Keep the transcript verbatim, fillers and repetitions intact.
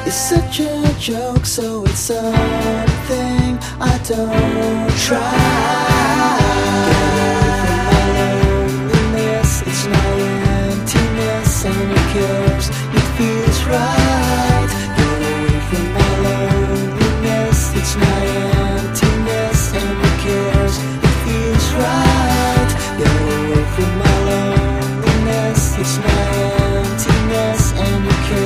It's such a joke, so it's something I don't try. Get away from my loneliness, it's my emptiness, and it cures, it feels right.